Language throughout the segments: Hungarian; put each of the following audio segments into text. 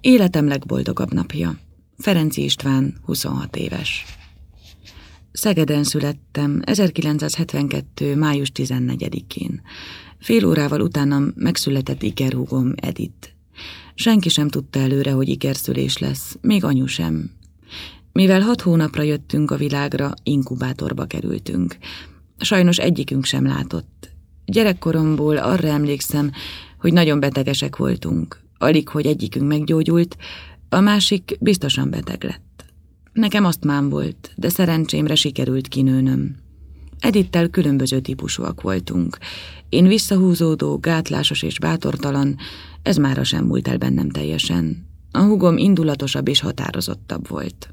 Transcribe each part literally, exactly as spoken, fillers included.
Életem legboldogabb napja. Ferenczy István, huszonhat éves. Szegeden születtem ezerkilencszázhetvenkettő. május tizennegyedikén. Fél órával utánam megszületett ikerhúgom Edith. Senki sem tudta előre, hogy ikerszülés lesz, még anyu sem. Mivel hat hónapra jöttünk a világra, inkubátorba kerültünk. Sajnos egyikünk sem látott. Gyerekkoromból arra emlékszem, hogy nagyon betegesek voltunk. Alig, hogy egyikünk meggyógyult, a másik biztosan beteg lett. Nekem asztmám volt, de szerencsémre sikerült kinőnöm. Edittel különböző típusúak voltunk. Én visszahúzódó, gátlásos és bátortalan, ez mára sem múlt el bennem teljesen. A húgom indulatosabb és határozottabb volt.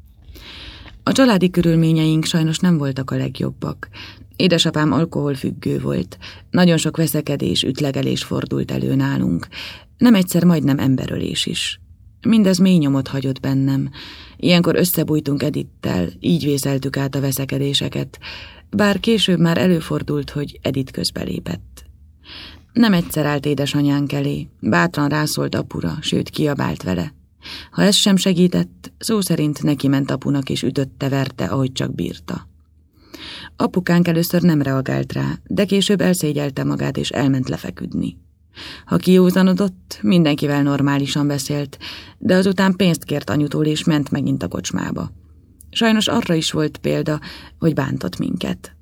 A családi körülményeink sajnos nem voltak a legjobbak. Édesapám alkoholfüggő volt, nagyon sok veszekedés, ütlegelés fordult elő nálunk, nem egyszer majdnem emberölés is. Mindez mély nyomot hagyott bennem. Ilyenkor összebújtunk Edittel, így vészeltük át a veszekedéseket, bár később már előfordult, hogy Edith közbelépett. Nem egyszer állt édesanyánk elé, bátran rászólt apura, sőt kiabált vele. Ha ez sem segített, szó szerint neki ment apunak és ütötte, verte, ahogy csak bírta. Apukánk először nem reagált rá, de később elszégyelte magát és elment lefeküdni. Ha kijózanodott, mindenkivel normálisan beszélt, de azután pénzt kért anyutól és ment megint a kocsmába. Sajnos arra is volt példa, hogy bántott minket.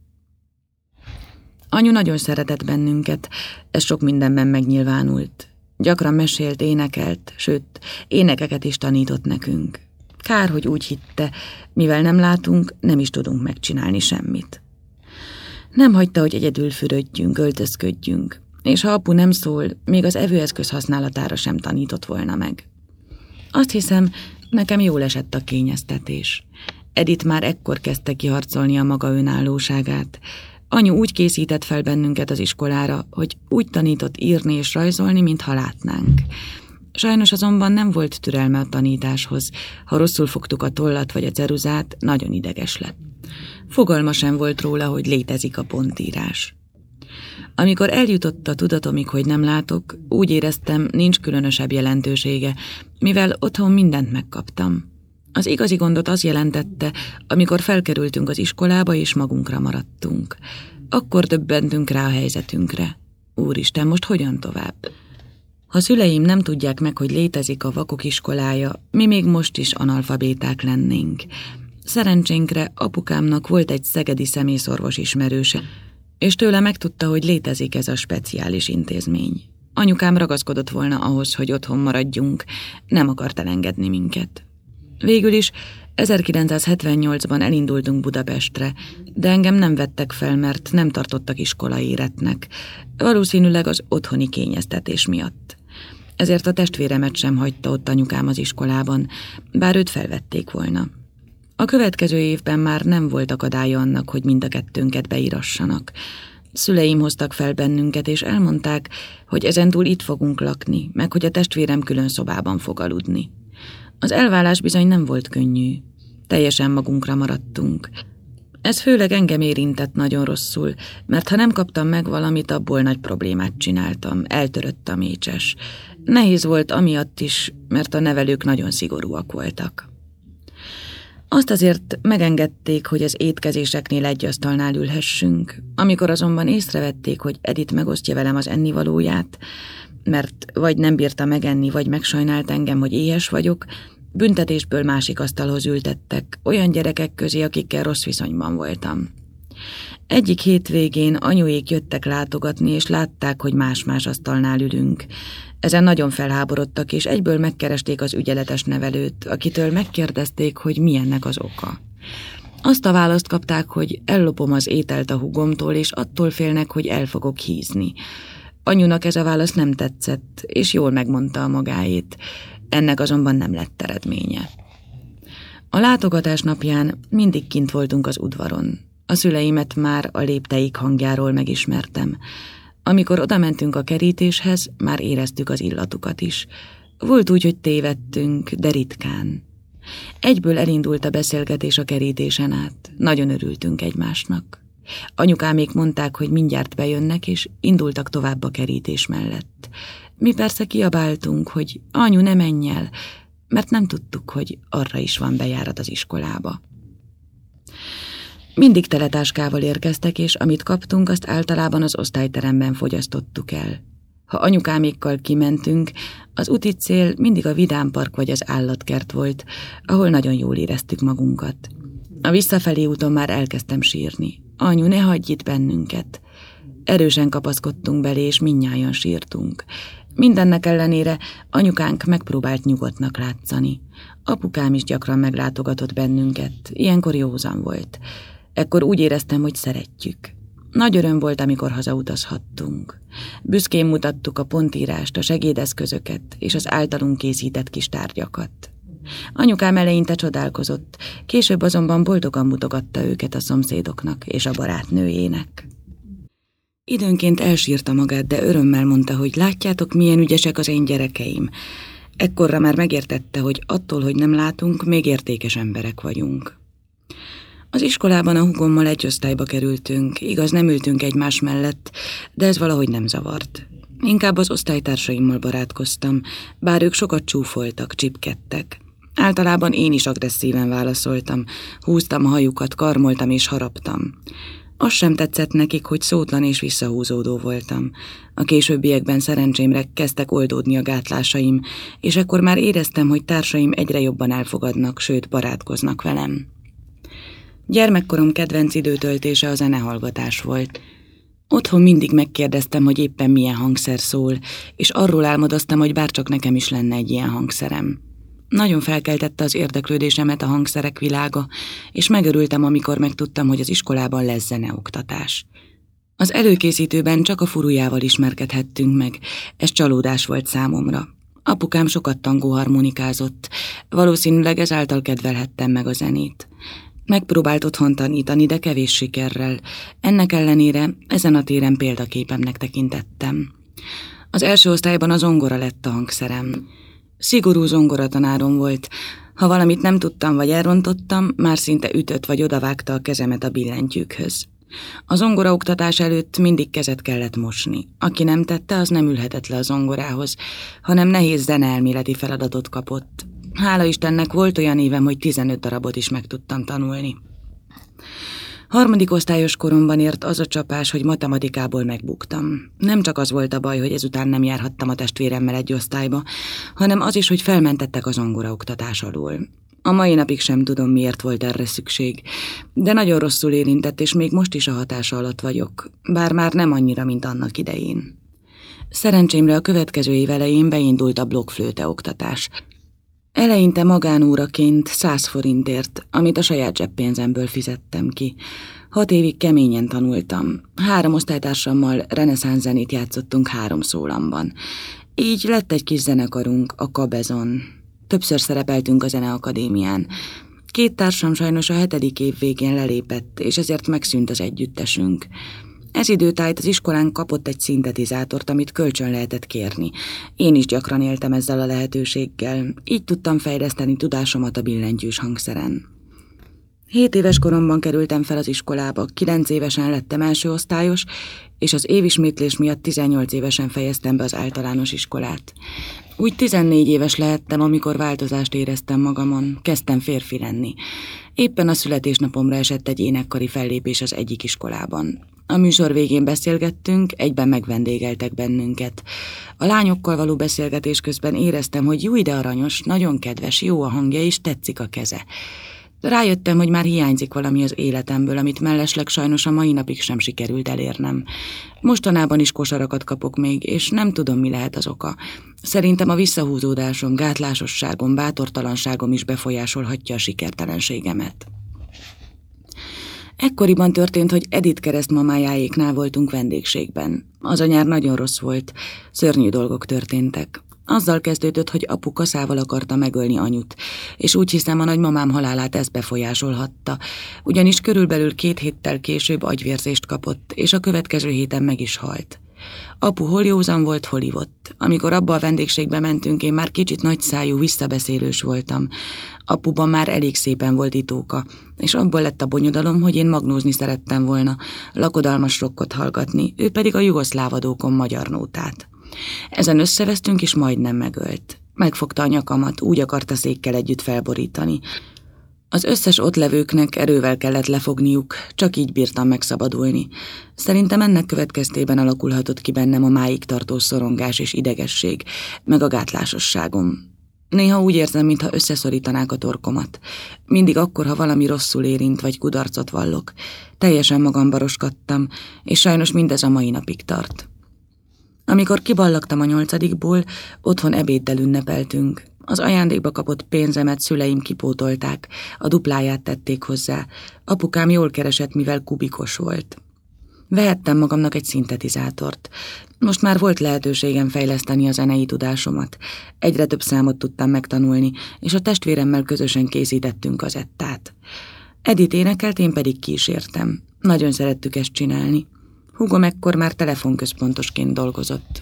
Anyu nagyon szeretett bennünket, ez sok mindenben megnyilvánult. Gyakran mesélt, énekelt, sőt, énekeket is tanított nekünk. Kár, hogy úgy hitte, mivel nem látunk, nem is tudunk megcsinálni semmit. Nem hagyta, hogy egyedül fürödjünk, öltözködjünk, és ha apu nem szól, még az evőeszköz használatára sem tanított volna meg. Azt hiszem, nekem jól esett a kényeztetés. Edith már ekkor kezdte kiharcolni a maga önállóságát. Anyu úgy készített fel bennünket az iskolára, hogy úgy tanított írni és rajzolni, mintha látnánk. Sajnos azonban nem volt türelme a tanításhoz. Ha rosszul fogtuk a tollat vagy a ceruzát, nagyon ideges lett. Fogalma sem volt róla, hogy létezik a pontírás. Amikor eljutott a tudatomig, hogy nem látok, úgy éreztem, nincs különösebb jelentősége, mivel otthon mindent megkaptam. Az igazi gondot az jelentette, amikor felkerültünk az iskolába és magunkra maradtunk. Akkor döbbentünk rá a helyzetünkre. Úristen, most hogyan tovább? Ha szüleim nem tudják meg, hogy létezik a vakok iskolája, mi még most is analfabéták lennénk. Szerencsénkre apukámnak volt egy szegedi szemészorvos ismerőse, és tőle megtudta, hogy létezik ez a speciális intézmény. Anyukám ragaszkodott volna ahhoz, hogy otthon maradjunk, nem akart elengedni minket. Végül is ezerkilencszázhetvennyolcban elindultunk Budapestre, de engem nem vettek fel, mert nem tartottak iskolaéretnek, valószínűleg az otthoni kényeztetés miatt. Ezért a testvéremet sem hagyta ott anyukám az iskolában, bár őt felvették volna. A következő évben már nem volt akadálya annak, hogy mind a kettőnket beírassanak. Szüleim hoztak fel bennünket, és elmondták, hogy ezentúl itt fogunk lakni, meg hogy a testvérem külön szobában fog aludni. Az elválás bizony nem volt könnyű. Teljesen magunkra maradtunk. Ez főleg engem érintett nagyon rosszul, mert ha nem kaptam meg valamit, abból nagy problémát csináltam, eltörött a mécses. Nehéz volt amiatt is, mert a nevelők nagyon szigorúak voltak. Azt azért megengedték, hogy az étkezéseknél egy asztalnál ülhessünk. Amikor azonban észrevették, hogy Edith megosztja velem az ennivalóját, mert vagy nem bírta megenni, vagy megsajnált engem, hogy éhes vagyok, büntetésből másik asztalhoz ültettek, olyan gyerekek közé, akikkel rossz viszonyban voltam. Egyik hétvégén anyuék jöttek látogatni, és látták, hogy más-más asztalnál ülünk. Ezen nagyon felháborodtak, és egyből megkeresték az ügyeletes nevelőt, akitől megkérdezték, hogy mi ennek az oka. Azt a választ kapták, hogy ellopom az ételt a húgomtól, és attól félnek, hogy el fogok hízni. Anyunak ez a válasz nem tetszett, és jól megmondta a magáét. Ennek azonban nem lett eredménye. A látogatás napján mindig kint voltunk az udvaron. A szüleimet már a lépteik hangjáról megismertem. Amikor odamentünk a kerítéshez, már éreztük az illatukat is. Volt úgy, hogy tévedtünk, de ritkán. Egyből elindult a beszélgetés a kerítésen át. Nagyon örültünk egymásnak. Anyukámék mondták, hogy mindjárt bejönnek, és indultak tovább a kerítés mellett. Mi persze kiabáltunk, hogy anyu, ne menj el, mert nem tudtuk, hogy arra is van bejárat az iskolába. Mindig teletáskával érkeztek, és amit kaptunk, azt általában az osztályteremben fogyasztottuk el. Ha anyukámékkal kimentünk, az úti cél mindig a vidámpark vagy az állatkert volt, ahol nagyon jól éreztük magunkat. A visszafelé úton már elkezdtem sírni. Anyu, ne hagyj itt bennünket! Erősen kapaszkodtunk belé, és mindnyájan sírtunk. Mindennek ellenére anyukánk megpróbált nyugodtnak látszani. Apukám is gyakran meglátogatott bennünket, ilyenkor józan volt. Ekkor úgy éreztem, hogy szeretjük. Nagy öröm volt, amikor hazautazhattunk. Büszkén mutattuk a pontírást, a segédeszközöket és az általunk készített kis tárgyakat. Anyukám eleinte csodálkozott, később azonban boldogan mutogatta őket a szomszédoknak és a barátnőjének. Időnként elsírta magát, de örömmel mondta, hogy látjátok, milyen ügyesek az én gyerekeim. Ekkorra már megértette, hogy attól, hogy nem látunk, még értékes emberek vagyunk. Az iskolában a húgommal egy osztályba kerültünk, igaz, nem ültünk egymás mellett, de ez valahogy nem zavart. Inkább az osztálytársaimmal barátkoztam, bár ők sokat csúfoltak, csipkedtek. Általában én is agresszíven válaszoltam, húztam a hajukat, karmoltam és haraptam. Az sem tetszett nekik, hogy szótlan és visszahúzódó voltam. A későbbiekben szerencsémre kezdtek oldódni a gátlásaim, és ekkor már éreztem, hogy társaim egyre jobban elfogadnak, sőt barátkoznak velem. Gyermekkorom kedvenc időtöltése a zenehallgatás volt. Otthon mindig megkérdeztem, hogy éppen milyen hangszer szól, és arról álmodoztam, hogy bárcsak nekem is lenne egy ilyen hangszerem. Nagyon felkeltette az érdeklődésemet a hangszerek világa, és megörültem, amikor megtudtam, hogy az iskolában lesz zeneoktatás. Az előkészítőben csak a furujával ismerkedhettünk meg, ez csalódás volt számomra. Apukám sokat tangóharmonikázott, valószínűleg ezáltal kedvelhettem meg a zenét. Megpróbált otthon tanítani, de kevés sikerrel. Ennek ellenére ezen a téren példaképemnek tekintettem. Az első osztályban a zongora lett a hangszerem. Szigorú zongoratanárom volt. Ha valamit nem tudtam vagy elrontottam, már szinte ütött vagy odavágta a kezemet a billentyűkhöz. A zongoraoktatás előtt mindig kezet kellett mosni. Aki nem tette, az nem ülhetett le a zongorához, hanem nehéz zeneelméleti feladatot kapott. Hála Istennek volt olyan évem, hogy tizenöt darabot is meg tudtam tanulni. Harmadik osztályos koromban ért az a csapás, hogy matematikából megbuktam. Nem csak az volt a baj, hogy ezután nem járhattam a testvéremmel egy osztályba, hanem az is, hogy felmentettek a zongoraoktatás alól. A mai napig sem tudom, miért volt erre szükség, de nagyon rosszul érintett, és még most is a hatása alatt vagyok, bár már nem annyira, mint annak idején. Szerencsémre a következő év elején beindult a blokkflőte oktatás. Eleinte magánóraként száz forintért, amit a saját zseppénzemből fizettem ki. Hat évig keményen tanultam. Három osztálytársammal reneszánsz zenét játszottunk három szólamban. Így lett egy kis zenekarunk, a Kabezon. Többször szerepeltünk a Zeneakadémián. Két társam sajnos a hetedik év végén lelépett, és ezért megszűnt az együttesünk. Ez időtájt az iskolánk kapott egy szintetizátort, amit kölcsön lehetett kérni. Én is gyakran éltem ezzel a lehetőséggel, így tudtam fejleszteni tudásomat a billentyűs hangszeren. Hét éves koromban kerültem fel az iskolába, kilenc évesen lettem első osztályos, és az évismétlés miatt tizennyolc évesen fejeztem be az általános iskolát. Úgy tizennégy éves lehettem, amikor változást éreztem magamon, kezdtem férfi lenni. Éppen a születésnapomra esett egy énekkari fellépés az egyik iskolában. A műsor végén beszélgettünk, egyben megvendégeltek bennünket. A lányokkal való beszélgetés közben éreztem, hogy jó, de aranyos, nagyon kedves, jó a hangja és tetszik a keze. Rájöttem, hogy már hiányzik valami az életemből, amit mellesleg sajnos a mai napig sem sikerült elérnem. Mostanában is kosarakat kapok még, és nem tudom, mi lehet az oka. Szerintem a visszahúzódásom, gátlásosságom, bátortalanságom is befolyásolhatja a sikertelenségemet. Ekkoriban történt, hogy Edith keresztmamájáéknál voltunk vendégségben. Az a nyár nagyon rossz volt, szörnyű dolgok történtek. Azzal kezdődött, hogy apu kaszával akarta megölni anyut, és úgy hiszem, a nagymamám halálát ez befolyásolhatta, ugyanis körülbelül két héttel később agyvérzést kapott, és a következő héten meg is halt. Apu hol józan volt, hol ivott. Amikor abba a vendégségbe mentünk, én már kicsit nagyszájú, visszabeszélős voltam. Apuban már elég szépen volt itóka, és abból lett a bonyodalom, hogy én magnózni szerettem volna, lakodalmas rokkot hallgatni, ő pedig a jugoszláv adókon magyar nótát. Ezen összevesztünk, és majdnem megölt. Megfogta a nyakamat, úgy akarta székkel együtt felborítani. Az összes ott levőknek erővel kellett lefogniuk, csak így bírtam megszabadulni. Szerintem ennek következtében alakulhatott ki bennem a máig tartó szorongás és idegesség, meg a gátlásosságom. Néha úgy érzem, mintha összeszorítanák a torkomat. Mindig akkor, ha valami rosszul érint, vagy kudarcot vallok. Teljesen magamba roskadtam, és sajnos mindez a mai napig tart. Amikor kiballagtam a nyolcadikból, otthon ebéddel ünnepeltünk. Az ajándékba kapott pénzemet szüleim kipótolták, a dupláját tették hozzá. Apukám jól keresett, mivel kubikos volt. Vehettem magamnak egy szintetizátort. Most már volt lehetőségem fejleszteni a zenei tudásomat. Egyre több számot tudtam megtanulni, és a testvéremmel közösen készítettünk kazettát. Edith énekelt, én pedig kísértem. Nagyon szerettük ezt csinálni. Húgom ekkor már telefonközpontosként dolgozott.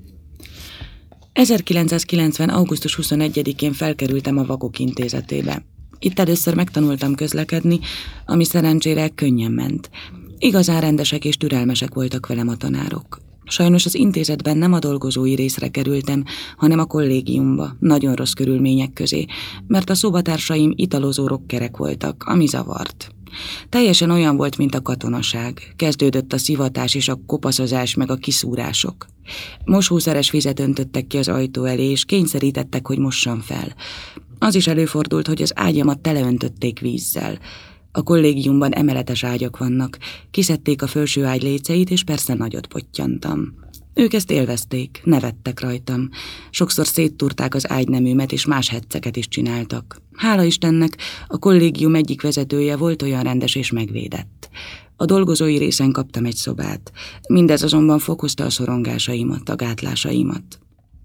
ezerkilencszázkilencven. augusztus huszonegyedikén felkerültem a Vakok Intézetébe. Itt először megtanultam közlekedni, ami szerencsére könnyen ment. Igazán rendesek és türelmesek voltak velem a tanárok. Sajnos az intézetben nem a dolgozói részre kerültem, hanem a kollégiumba, nagyon rossz körülmények közé, mert a szobatársaim italozó rockerek voltak, ami zavart. Teljesen olyan volt, mint a katonaság. Kezdődött a szivatás és a kopaszozás meg a kiszúrások. Mosószeres vizet öntöttek ki az ajtó elé, és kényszerítettek, hogy mossam fel. Az is előfordult, hogy az ágyamat teleöntötték vízzel. A kollégiumban emeletes ágyak vannak. Kiszedték a felső ágy léceit, és persze nagyot pottyantam. Ők ezt élvezték, nevettek rajtam. Sokszor széttúrták az ágyneműmet, és más hecceket is csináltak. Hála Istennek, a kollégium egyik vezetője volt olyan rendes és megvédett. A dolgozói részen kaptam egy szobát. Mindez azonban fokozta a szorongásaimat, a gátlásaimat.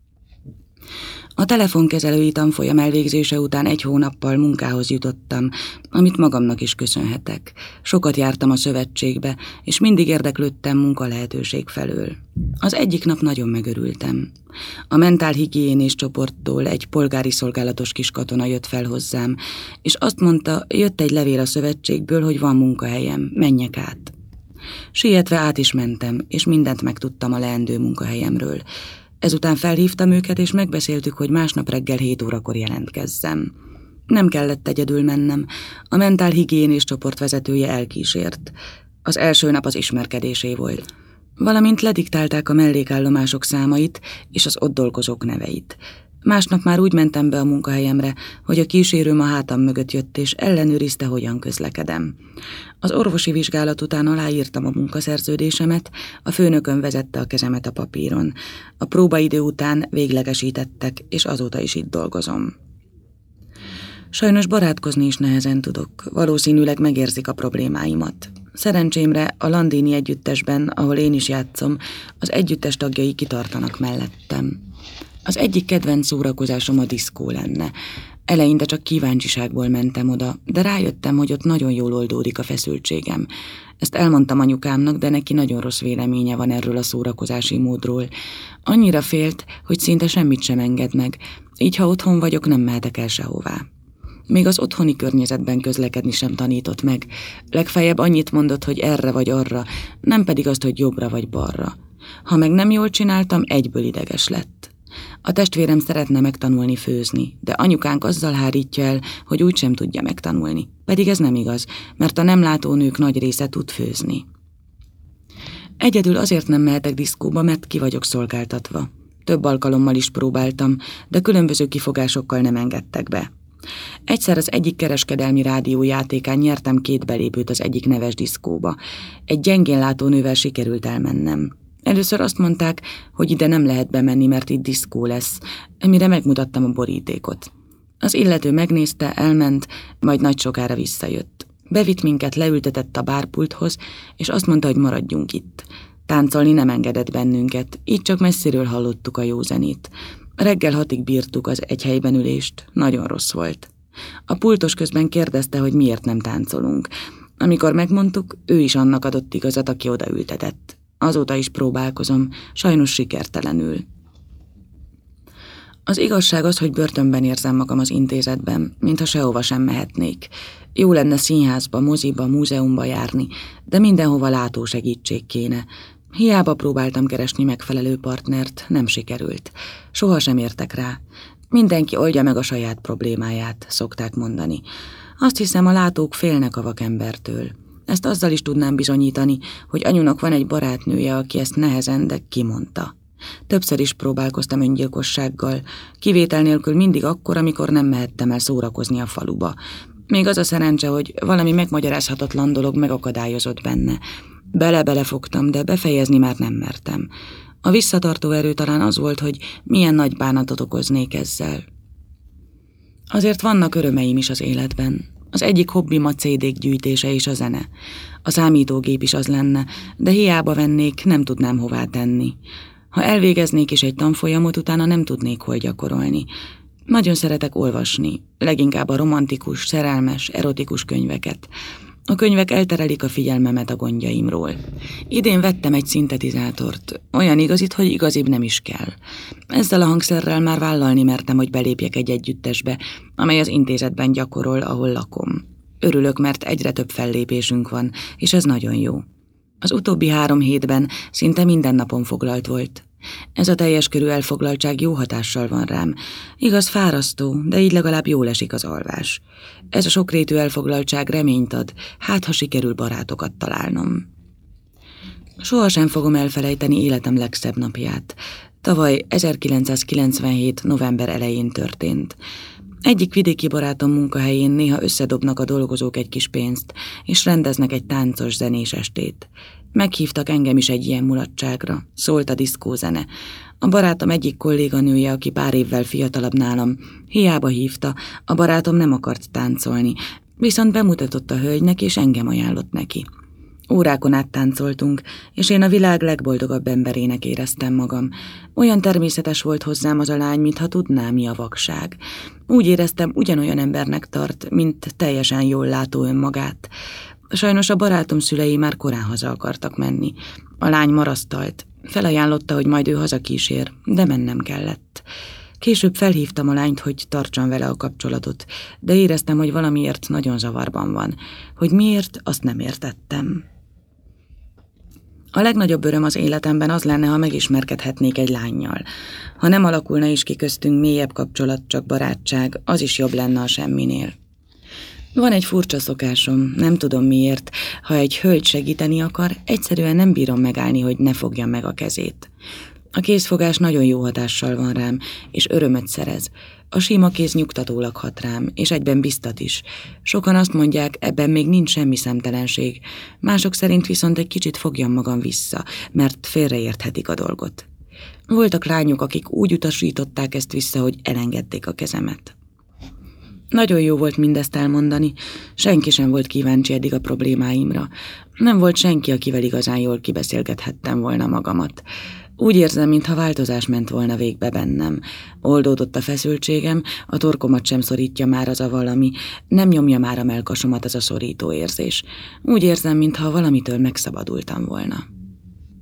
A telefonkezelői tanfolyam elvégzése után egy hónappal munkához jutottam, amit magamnak is köszönhetek. Sokat jártam a szövetségbe, és mindig érdeklődtem munkalehetőség felől. Az egyik nap nagyon megörültem. A mentálhigiénés csoporttól egy polgári szolgálatos kis katona jött fel hozzám, és azt mondta, jött egy levél a szövetségből, hogy van munkahelyem, menjek át. Sietve át is mentem, és mindent megtudtam a leendő munkahelyemről. Ezután felhívtam őket, és megbeszéltük, hogy másnap reggel hét órakor jelentkezzem. Nem kellett egyedül mennem, a mentálhigiénés csoport vezetője elkísért. Az első nap az ismerkedésé volt. Valamint lediktálták a mellékállomások számait és az ott dolgozók neveit. Másnap már úgy mentem be a munkahelyemre, hogy a kísérőm a hátam mögött jött, és ellenőrizte, hogyan közlekedem. Az orvosi vizsgálat után aláírtam a munkaszerződésemet, a főnökön vezette a kezemet a papíron. A próbaidő után véglegesítettek, és azóta is itt dolgozom. Sajnos barátkozni is nehezen tudok, valószínűleg megérzik a problémáimat. Szerencsémre a Landini együttesben, ahol én is játszom, az együttes tagjai kitartanak mellettem. Az egyik kedvenc szórakozásom a diszkó lenne. Eleinte csak kíváncsiságból mentem oda, de rájöttem, hogy ott nagyon jól oldódik a feszültségem. Ezt elmondtam anyukámnak, de neki nagyon rossz véleménye van erről a szórakozási módról. Annyira félt, hogy szinte semmit sem enged meg, így ha otthon vagyok, nem mehetek el sehová. Még az otthoni környezetben közlekedni sem tanított meg. Legfeljebb annyit mondott, hogy erre vagy arra, nem pedig azt, hogy jobbra vagy balra. Ha meg nem jól csináltam, egyből ideges lett. A testvérem szeretne megtanulni főzni, de anyukánk azzal hárítja el, hogy úgysem tudja megtanulni. Pedig ez nem igaz, mert a nem látó nők nagy része tud főzni. Egyedül azért nem mehetek diszkóba, mert ki vagyok szolgáltatva. Több alkalommal is próbáltam, de különböző kifogásokkal nem engedtek be. Egyszer az egyik kereskedelmi rádiójátékán nyertem két belépőt az egyik neves diszkóba. Egy gyengén látó nővel sikerült elmennem. Először azt mondták, hogy ide nem lehet bemenni, mert itt diszkó lesz, mire megmutattam a borítékot. Az illető megnézte, elment, majd nagy sokára visszajött. Bevitt minket, leültetett a bárpulthoz, és azt mondta, hogy maradjunk itt. Táncolni nem engedett bennünket, így csak messziről hallottuk a jó zenét. Reggel hatig bírtuk az egy helyben ülést, nagyon rossz volt. A pultos közben kérdezte, hogy miért nem táncolunk. Amikor megmondtuk, ő is annak adott igazat, aki odaültetett. Azóta is próbálkozom, sajnos sikertelenül. Az igazság az, hogy börtönben érzem magam az intézetben, mintha sehova sem mehetnék. Jó lenne színházba, moziba, múzeumba járni, de mindenhova látósegítség kéne. Hiába próbáltam keresni megfelelő partnert, nem sikerült. Soha sem értek rá. Mindenki oldja meg a saját problémáját, szokták mondani. Azt hiszem, a látók félnek a vakembertől. Ezt azzal is tudnám bizonyítani, hogy anyunak van egy barátnője, aki ezt nehezen, de kimondta. Többször is próbálkoztam öngyilkossággal, kivétel nélkül mindig akkor, amikor nem mehettem el szórakozni a faluba. Még az a szerencse, hogy valami megmagyarázhatatlan dolog megakadályozott benne. Bele-bele fogtam, de befejezni már nem mertem. A visszatartó erő talán az volt, hogy milyen nagy bánatot okoznék ezzel. Azért vannak örömeim is az életben. Az egyik hobbim a cé dék gyűjtése és a zene. A számítógép is az lenne, de hiába vennék, nem tudnám hová tenni. Ha elvégeznék is egy tanfolyamot, utána nem tudnék hol gyakorolni. Nagyon szeretek olvasni, leginkább a romantikus, szerelmes, erotikus könyveket. A könyvek elterelik a figyelmemet a gondjaimról. Idén vettem egy szintetizátort, olyan igazit, hogy igazibb nem is kell. Ezzel a hangszerrel már vállalni mertem, hogy belépjek egy együttesbe, amely az intézetben gyakorol, ahol lakom. Örülök, mert egyre több fellépésünk van, és ez nagyon jó. Az utóbbi három hétben szinte minden napon foglalt volt. Ez a teljes körű elfoglaltság jó hatással van rám. Igaz, fárasztó, de így legalább jól esik az alvás. Ez a sokrétű elfoglaltság reményt ad, hát ha sikerül barátokat találnom. Sohasem fogom elfelejteni életem legszebb napját. Tavaly ezerkilencszázkilencvenhét. november elején történt. Egyik vidéki barátom munkahelyén néha összedobnak a dolgozók egy kis pénzt, és rendeznek egy táncos zenés estét. Meghívtak engem is egy ilyen mulatságra, szólt a diszkózene. A barátom egyik kolléganője, aki pár évvel fiatalabb nálam, hiába hívta, a barátom nem akart táncolni, viszont bemutatott a hölgynek, és engem ajánlott neki. Órákon át táncoltunk, és én a világ legboldogabb emberének éreztem magam. Olyan természetes volt hozzám az a lány, mintha tudná, mi a vakság. Úgy éreztem, ugyanolyan embernek tart, mint teljesen jól látó önmagát. Sajnos a barátom szülei már korán haza akartak menni. A lány marasztalt. Felajánlotta, hogy majd ő hazakísér, de mennem kellett. Később felhívtam a lányt, hogy tartsam vele a kapcsolatot, de éreztem, hogy valamiért nagyon zavarban van. Hogy miért, azt nem értettem. A legnagyobb öröm az életemben az lenne, ha megismerkedhetnék egy lánnyal. Ha nem alakulna is ki köztünk mélyebb kapcsolat, csak barátság, az is jobb lenne a semminél. Van egy furcsa szokásom, nem tudom miért, ha egy hölgy segíteni akar, egyszerűen nem bírom megállni, hogy ne fogjam meg a kezét. A kézfogás nagyon jó hatással van rám, és örömöt szerez. A sima kéz nyugtatólag hat rám, és egyben biztat is. Sokan azt mondják, ebben még nincs semmi szemtelenség. Mások szerint viszont egy kicsit fogjam magam vissza, mert félreérthetik a dolgot. Voltak lányok, akik úgy utasították ezt vissza, hogy elengedték a kezemet. Nagyon jó volt mindezt elmondani, senki sem volt kíváncsi eddig a problémáimra. Nem volt senki, akivel igazán jól kibeszélgethettem volna magamat. Úgy érzem, mintha változás ment volna végbe bennem. Oldódott a feszültségem, a torkomat sem szorítja már az a valami, nem nyomja már a mellkasomat az a szorító érzés. Úgy érzem, mintha valamitől megszabadultam volna.